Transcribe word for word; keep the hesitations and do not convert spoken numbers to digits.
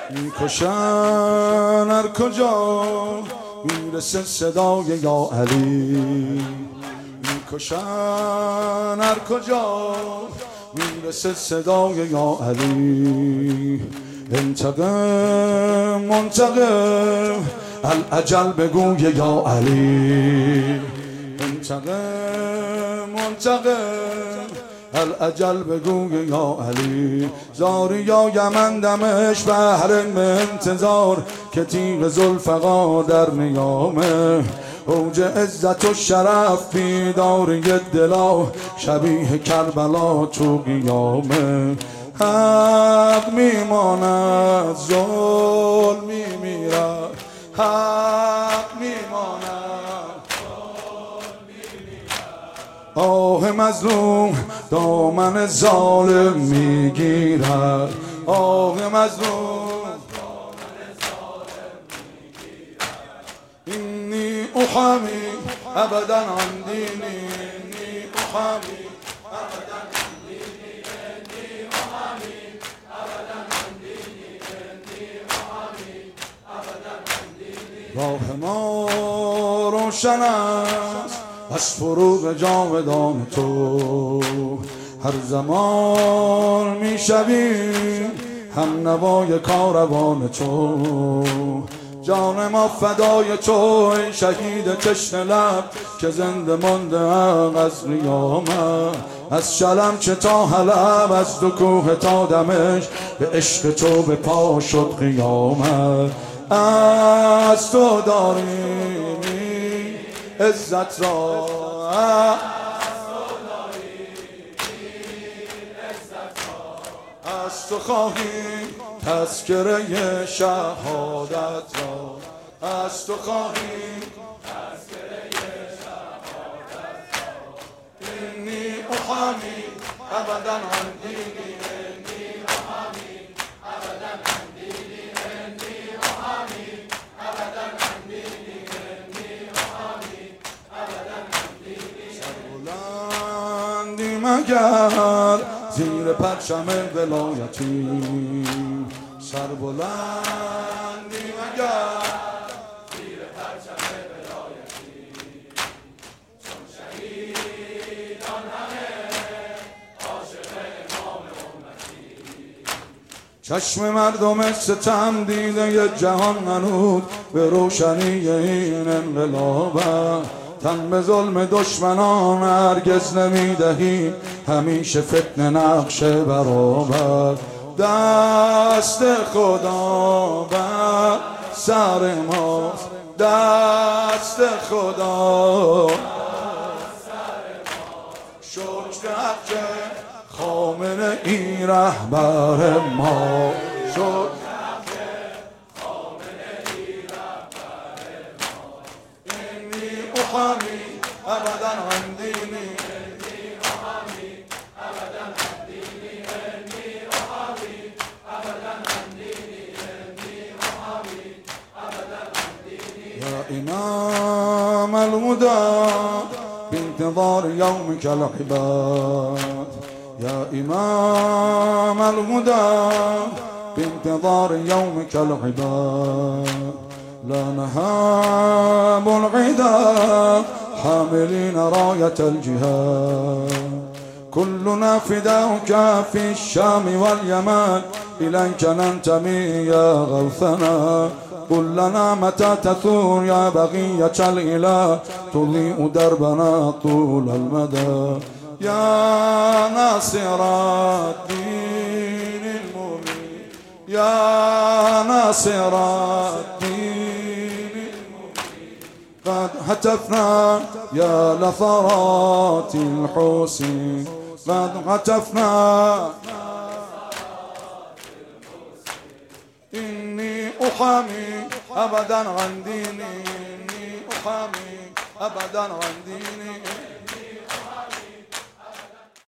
میکشن هر کجا میرسه صدای یا علی، میکشن هر کجا میرسه صدای یا علی. انتقم منتقم الاجل بگوی یا علی، انتقم منتقم الاجل بگوی یا علی. زاری یا یمن دمش بحر انتظار که تیغ ذوالفقار در نیامه. اوج عزت و شرف بیداری دلا شبیه کربلا تو قیامه. حق میماند ظلم میمیرد، حق میماند ظلم میمیرد. آه مظلوم دامن ظالم میگیرد، آه مظلوم دامن ظالم میگیرد. اینی احمی ابدا عن دینی، اینی احمی ابدا عن دینی، اینی احمی ابدا عن دینی، اینی احمی ابدا عن دینی. راه ما روشن است از فروغ جاودان تو، هر زمان میشویم هم نوای کاروان تو. جان ما فدای تو ای شهید تشنه لب که زنده مانده ام از قیامت. از شلم چه تا حلب، از دو کوه تا دمشق به عشق تو به پا شد قیامت. از تو داریم عزت را، از تو خواهیم تذکره شهادت را، از تو خواهیم تذکره شهادت را. اینی احمی ابدا عن دینی، اینی احمی ابدا عن دینی، اینی احمی ابدا عن دینی، اینی احمی ابدا عن دینی. سربلندی مگر زیر پرچم ولایتی، سربلندی مگر زیر پرچم ولایتی. چون شهیدان همه عاشق امام امتی. چشم مردم ستم دیده جهان هنوز به روشنی این انقلاب. تن به ظلم دشمنان هرگز نمیدهی، همیشه فتنه نقش برابر. دست خدا بر سر ماست، دست خدا شکر حق خامنه ای رهبر ما، شکر احمی ابدا عن دینی، اینی احمی ابدا عن دینی، اینی احمی ابدا عن دینی، اینی احمی ابدا عن دینی. یا امام الهدى بانتظار یومک العباد، یا امام الهدى بانتظار یومک العباد. لا نهاب العدا حاملين راية الجهاد. كلنا فداؤك في الشام واليمن، إليك ننتمي يا غوثنا. قل لنا متى تثور يا بقية الإله، تضيء دربنا طول المدى. يا ناصر الدين المبين، يا ناصر الدين قد هتفنا يا لثرات الحسين، قد هتفنا. إني أحامي أبدا عن ديني، إني أحامي أبدا عن ديني.